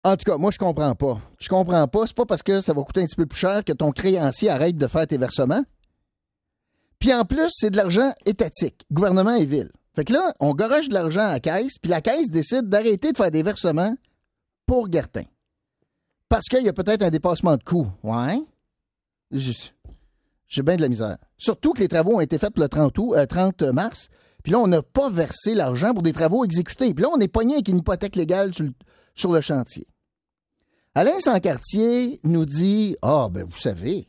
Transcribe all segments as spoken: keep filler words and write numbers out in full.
En tout cas, moi, je comprends pas. Je comprends pas. C'est pas parce que ça va coûter un petit peu plus cher que ton créancier arrête de faire tes versements. Puis en plus, c'est de l'argent étatique, gouvernement et ville. Fait que là, on garoche de l'argent à la caisse, puis la caisse décide d'arrêter de faire des versements pour Gertin. Parce qu'il y a peut-être un dépassement de coûts. Ouais. Juste. J'ai bien de la misère. Surtout que les travaux ont été faits pour le trente août, euh, trente mars, puis là, on n'a pas versé l'argent pour des travaux exécutés. Puis là, on est pogné avec une hypothèque légale sur le, sur le chantier. Alain Sancartier nous dit « Ah, ben vous savez,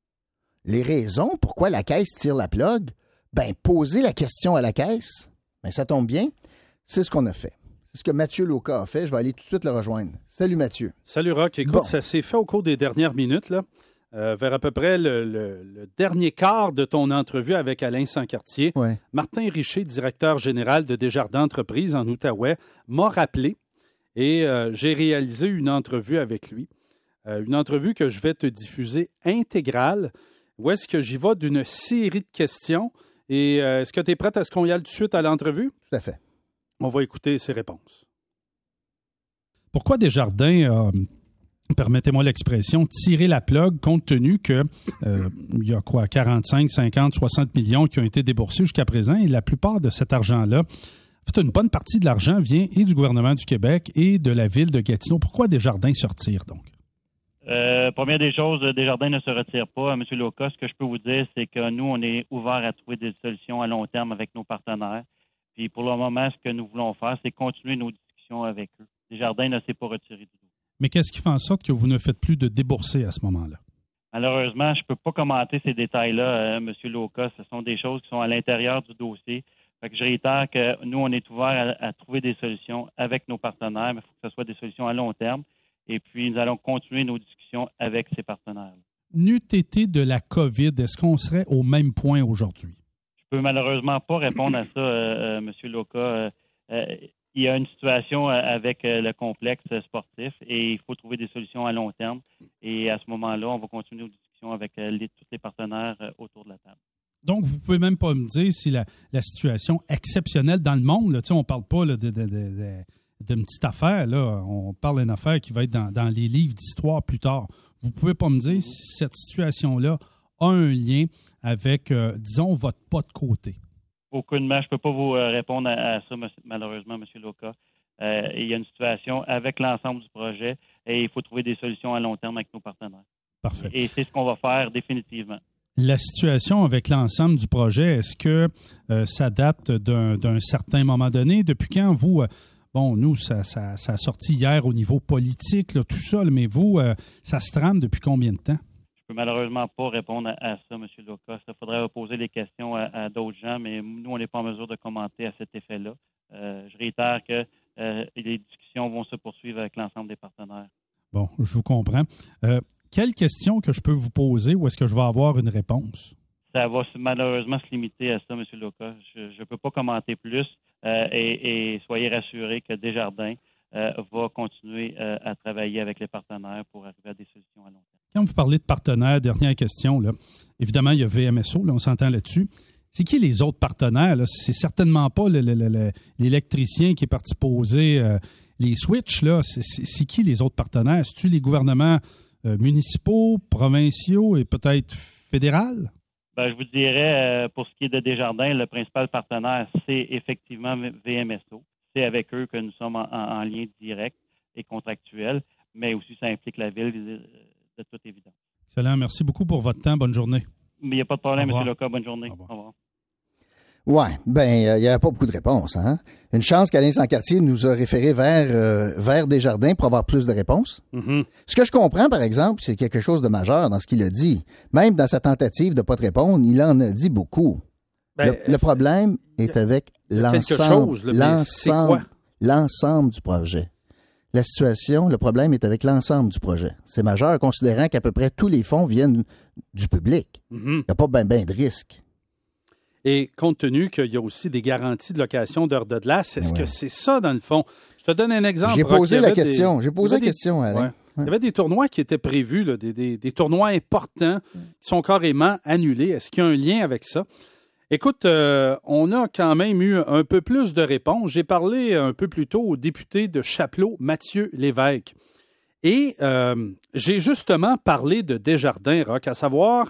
les raisons pourquoi la caisse tire la plug, ben posez la question à la caisse. Ben ça tombe bien, c'est ce qu'on a fait. C'est ce que Mathieu Loca a fait. Je vais aller tout de suite le rejoindre. Salut Mathieu. Salut Roch. Écoute, bon. Ça s'est fait au cours des dernières minutes, là, euh, vers à peu près le, le, le dernier quart de ton entrevue avec Alain Sancartier. Ouais. Martin Richer, directeur général de Desjardins Entreprises en Outaouais, m'a rappelé et euh, j'ai réalisé une entrevue avec lui. Euh, une entrevue que je vais te diffuser intégrale, où est-ce que j'y vais d'une série de questions. Et euh, est-ce que tu es prête à ce qu'on y aille tout de suite à l'entrevue? Tout à fait. On va écouter ses réponses. Pourquoi Desjardins a, permettez-moi l'expression, tiré la plug compte tenu que euh, il y a quoi, quarante-cinq, cinquante, soixante millions qui ont été déboursés jusqu'à présent et la plupart de cet argent-là, en fait, une bonne partie de l'argent vient et du gouvernement du Québec et de la ville de Gatineau. Pourquoi Desjardins se retire donc? Euh, première des choses, Desjardins ne se retire pas. M. Loca, ce que je peux vous dire, c'est que nous, on est ouvert à trouver des solutions à long terme avec nos partenaires. Puis pour le moment, ce que nous voulons faire, c'est continuer nos discussions avec eux. Desjardins ne s'est pas retiré du tout. Mais qu'est-ce qui fait en sorte que vous ne faites plus de débourser à ce moment-là? Malheureusement, je ne peux pas commenter ces détails-là, euh, M. Loca. Ce sont des choses qui sont à l'intérieur du dossier. Fait que je réitère que nous, on est ouvert à, à trouver des solutions avec nos partenaires, mais il faut que ce soit des solutions à long terme. Et puis, nous allons continuer nos discussions avec ces partenaires. N'eût été de la COVID, est-ce qu'on serait au même point aujourd'hui? Je peux malheureusement pas répondre à ça, euh, euh, M. Loca. Euh, euh, il y a une situation avec euh, le complexe sportif et il faut trouver des solutions à long terme. Et à ce moment-là, on va continuer nos discussions avec euh, les, tous les partenaires euh, autour de la table. Donc, vous ne pouvez même pas me dire si la, la situation exceptionnelle dans le monde, là, on ne parle pas là, de... de, de, de d'une petite affaire, là. On parle d'une affaire qui va être dans, dans les livres d'histoire plus tard. Vous ne pouvez pas me dire si cette situation-là a un lien avec, euh, disons, votre pas de côté. Aucunement. Je ne peux pas vous répondre à, à ça, malheureusement, M. Loca. Euh, il y a une situation avec l'ensemble du projet et il faut trouver des solutions à long terme avec nos partenaires. Parfait. Et c'est ce qu'on va faire définitivement. La situation avec l'ensemble du projet, est-ce que euh, ça date d'un, d'un certain moment donné? Depuis quand vous... Euh, Bon, nous, ça, ça, ça a sorti hier au niveau politique, là, tout ça, mais vous, euh, ça se trame depuis combien de temps? Je ne peux malheureusement pas répondre à, à ça, M. Loca. Il faudrait poser les questions à, à d'autres gens, mais nous, on n'est pas en mesure de commenter à cet effet-là. Euh, je réitère que euh, les discussions vont se poursuivre avec l'ensemble des partenaires. Bon, je vous comprends. Euh, quelle question que je peux vous poser ou est-ce que je vais avoir une réponse? Ça va malheureusement se limiter à ça, M. Loca. Je ne peux pas commenter plus. Euh, et, et soyez rassurés que Desjardins euh, va continuer euh, à travailler avec les partenaires pour arriver à des solutions à long terme. Quand vous parlez de partenaires, dernière question, là, évidemment, il y a V M S O, là, on s'entend là-dessus. C'est qui les autres partenaires? Là? C'est certainement pas le, le, le, l'électricien qui est parti poser euh, les switches. Là. C'est, c'est, c'est qui les autres partenaires? C'est-tu les gouvernements euh, municipaux, provinciaux et peut-être fédéraux? Ben, je vous dirais, euh, pour ce qui est de Desjardins, le principal partenaire, c'est effectivement V M S O. C'est avec eux que nous sommes en, en, en lien direct et contractuel, mais aussi ça implique la ville de, de toute évidence. Excellent. Merci beaucoup pour votre temps. Bonne journée. Mais il n'y a pas de problème, M. Loca. Bonne journée. Au revoir. Au revoir. Oui, bien, il euh, n'y avait pas beaucoup de réponses. Hein? Une chance qu'Alain Sancartier nous a référé vers, euh, vers Desjardins pour avoir plus de réponses. Mm-hmm. Ce que je comprends, par exemple, c'est quelque chose de majeur dans ce qu'il a dit. Même dans sa tentative de ne pas te répondre, il en a dit beaucoup. Ben, le, le problème est avec l'ensemble, chose, là, l'ensemble, l'ensemble du projet. La situation, le problème est avec l'ensemble du projet. C'est majeur, considérant qu'à peu près tous les fonds viennent du public. Il mm-hmm. n'y a pas bien ben de risque. Et compte tenu qu'il y a aussi des garanties de location d'heures de glace, est-ce ouais. que c'est ça, dans le fond? Je te donne un exemple. J'ai posé la question. Des, J'ai posé la des, question, Alain. Ouais. Ouais. Il y avait des tournois qui étaient prévus, là, des, des, des tournois importants qui sont carrément annulés. Est-ce qu'il y a un lien avec ça? Écoute, euh, on a quand même eu un peu plus de réponses. J'ai parlé un peu plus tôt au député de Chapleau, Mathieu Lévesque. Et euh, j'ai justement parlé de Desjardins, Roch, à savoir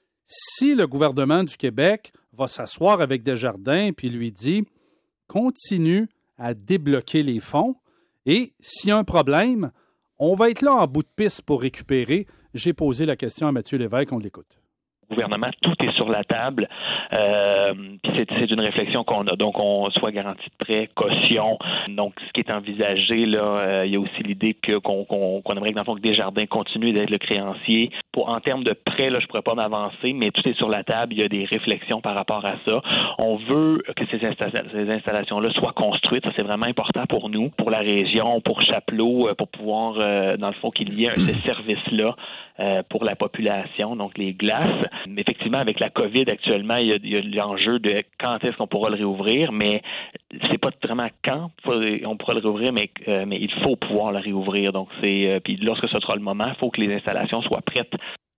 si le gouvernement du Québec va s'asseoir avec Desjardins puis lui dit « Continue à débloquer les fonds et s'il y a un problème, on va être là en bout de piste pour récupérer. » J'ai posé la question à Mathieu Lévesque, on l'écoute. Gouvernement, tout est sur la table. Euh, puis c'est, c'est une réflexion qu'on a. Donc, on soit garantie de prêt, caution. Donc, ce qui est envisagé, là, euh, il y a aussi l'idée que, qu'on, qu'on, qu'on aimerait que, dans le fond, que Desjardins continue d'être le créancier. Pour, en termes de prêt, là, je ne pourrais pas m'avancer, mais tout est sur la table. Il y a des réflexions par rapport à ça. On veut que ces, insta- ces installations-là soient construites. Ça, c'est vraiment important pour nous, pour la région, pour Chapelot, pour pouvoir, euh, dans le fond, qu'il y ait ce service-là euh, pour la population, donc les glaces. Mais effectivement, avec la COVID actuellement, il y a, il y a l'enjeu de quand est-ce qu'on pourra le réouvrir, mais c'est pas vraiment quand on pourra le réouvrir, mais, euh, mais il faut pouvoir le réouvrir. Donc, c'est euh, puis lorsque ce sera le moment, il faut que les installations soient prêtes.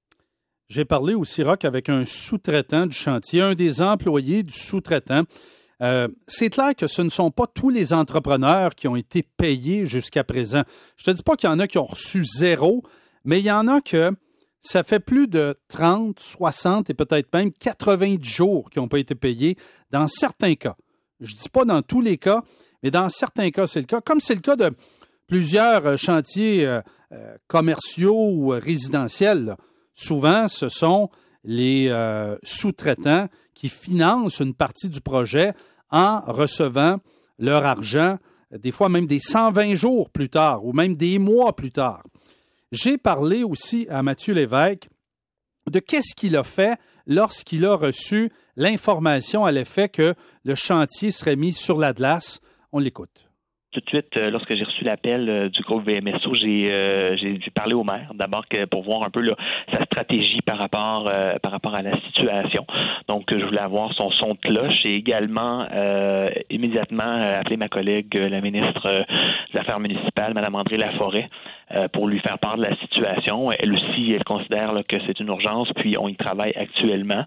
J'ai parlé aussi, Roch, avec un sous-traitant du chantier, un des employés du sous-traitant. Euh, c'est clair que ce ne sont pas tous les entrepreneurs qui ont été payés jusqu'à présent. Je te dis pas qu'il y en a qui ont reçu zéro, mais il y en a que ça fait plus de trente, soixante et peut-être même quatre-vingts jours qui n'ont pas été payés dans certains cas. Je ne dis pas dans tous les cas, mais dans certains cas, c'est le cas. Comme c'est le cas de plusieurs chantiers euh, euh, commerciaux ou résidentiels. Là. Souvent, ce sont les euh, sous-traitants qui financent une partie du projet en recevant leur argent, des fois même des cent vingt jours plus tard ou même des mois plus tard. J'ai parlé aussi à Mathieu Lévesque de qu'est-ce qu'il a fait lorsqu'il a reçu l'information à l'effet que le chantier serait mis sur la glace. On l'écoute. Tout de suite, euh, lorsque j'ai reçu l'appel euh, du groupe V M S O, j'ai, euh, j'ai, j'ai parlé au maire, d'abord que pour voir un peu là, sa stratégie par rapport euh, par rapport à la situation. Donc, je voulais avoir son son de cloche. J'ai également euh, immédiatement appelé ma collègue, la ministre euh, des Affaires municipales, Mme André Laforêt, euh, pour lui faire part de la situation. Elle aussi, elle considère là, que c'est une urgence, puis on y travaille actuellement.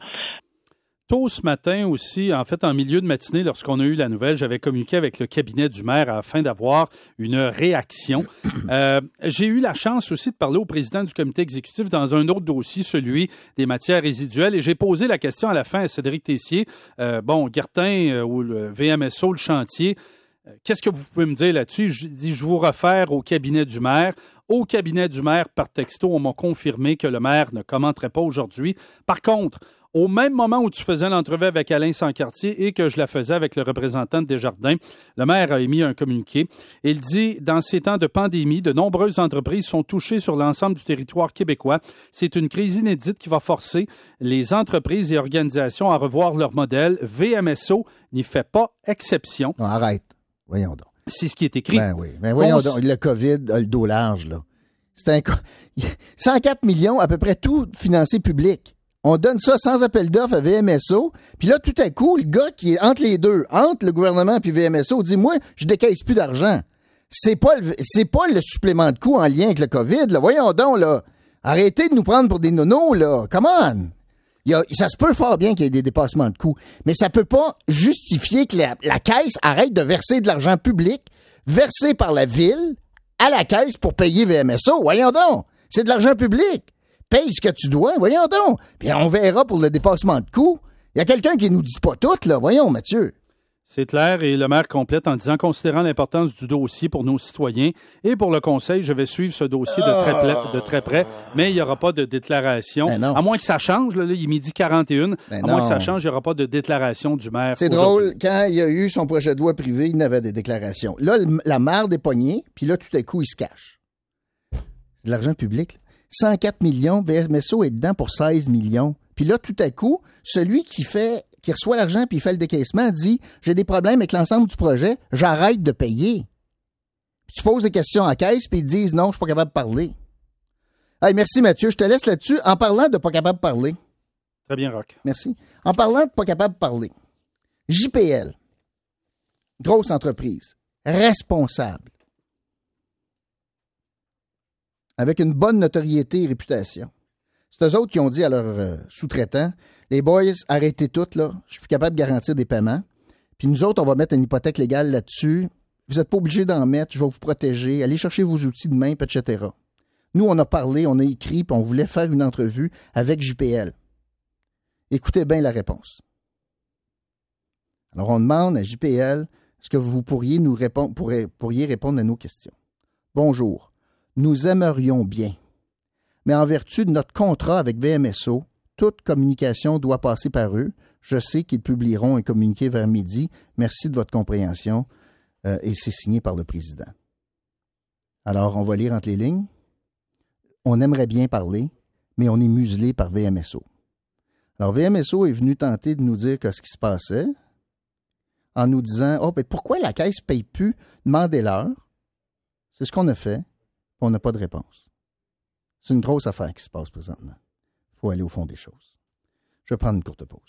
Tôt ce matin aussi, en fait, en milieu de matinée, lorsqu'on a eu la nouvelle, j'avais communiqué avec le cabinet du maire afin d'avoir une réaction. Euh, j'ai eu la chance aussi de parler au président du comité exécutif dans un autre dossier, celui des matières résiduelles, et j'ai posé la question à la fin à Cédric Tessier. Euh, bon, Guertin euh, ou le V M S O, le chantier, euh, qu'est-ce que vous pouvez me dire là-dessus? Je dis, je vous réfère au cabinet du maire. Au cabinet du maire, par texto, on m'a confirmé que le maire ne commenterait pas aujourd'hui. Par contre, au même moment où tu faisais l'entrevue avec Alain Sancartier et que je la faisais avec le représentant de Desjardins, le maire a émis un communiqué. Il dit, dans ces temps de pandémie, de nombreuses entreprises sont touchées sur l'ensemble du territoire québécois. C'est une crise inédite qui va forcer les entreprises et organisations à revoir leur modèle. V M S O n'y fait pas exception. Non, arrête. Voyons donc. C'est ce qui est écrit. Ben oui. Ben voyons On... donc. Le COVID a le dos large, là. C'est un... cent quatre millions, à peu près tout financé public. On donne ça sans appel d'offres à V M S O. Puis là, tout à coup, le gars qui est entre les deux, entre le gouvernement et V M S O, dit « Moi, je décaisse plus d'argent. » C'est pas le, c'est pas le supplément de coût en lien avec le COVID, là. Voyons donc, là. Arrêtez de nous prendre pour des nonos, là. Come on! Il y a, ça se peut fort bien qu'il y ait des dépassements de coûts, mais ça peut pas justifier que la, la caisse arrête de verser de l'argent public, versé par la ville, à la caisse pour payer V M S O. Voyons donc! C'est de l'argent public. Paye ce que tu dois, voyons donc. Puis on verra pour le dépassement de coûts. Il y a quelqu'un qui nous dit pas tout, là. Voyons, Mathieu. C'est clair, et le maire complète en disant, considérant l'importance du dossier pour nos citoyens et pour le conseil, je vais suivre ce dossier de très, pla- de très près, mais il n'y aura pas de déclaration. Ben non. À moins que ça change, là, là, il est midi quarante et un, Ben à moins non. que ça change, il n'y aura pas de déclaration du maire. C'est drôle, quand il y a eu son projet de loi privé, il n'avait des déclarations. Là, le, la marde est pognée, puis là, tout à coup, il se cache. C'est de l'argent public, là. cent quatre millions, V M S O est dedans pour seize millions. Puis là, tout à coup, celui qui fait, qui reçoit l'argent puis il fait le décaissement dit « J'ai des problèmes avec l'ensemble du projet, j'arrête de payer. » Puis tu poses des questions en caisse puis ils disent « Non, je suis pas capable de parler. » Hey, merci Mathieu, je te laisse là-dessus. En parlant de pas capable de parler. Très bien, Roch. Merci. En parlant de pas capable de parler, J P L, grosse entreprise, responsable, avec une bonne notoriété et réputation. C'est eux autres qui ont dit à leurs euh, sous-traitants, les boys, arrêtez tout, là, je suis plus capable de garantir des paiements. Puis nous autres, on va mettre une hypothèque légale là-dessus. Vous n'êtes pas obligés d'en mettre, je vais vous protéger, allez chercher vos outils de main, et cetera. Nous, on a parlé, on a écrit, puis on voulait faire une entrevue avec J P L. Écoutez bien la réponse. Alors, on demande à J P L, est-ce que vous pourriez nous répondre, pourriez, pourriez répondre à nos questions? Bonjour. Nous aimerions bien, mais en vertu de notre contrat avec V M S O, toute communication doit passer par eux. Je sais qu'ils publieront un communiqué vers midi. Merci de votre compréhension. Euh, et c'est signé par le président. Alors, on va lire entre les lignes. On aimerait bien parler, mais on est muselé par V M S O. Alors, V M S O est venu tenter de nous dire que ce qui se passait en nous disant « Oh, ben pourquoi la Caisse ne paye plus? Demandez-leur. » C'est ce qu'on a fait, on n'a pas de réponse. C'est une grosse affaire qui se passe présentement. Il faut aller au fond des choses. Je vais prendre une courte pause.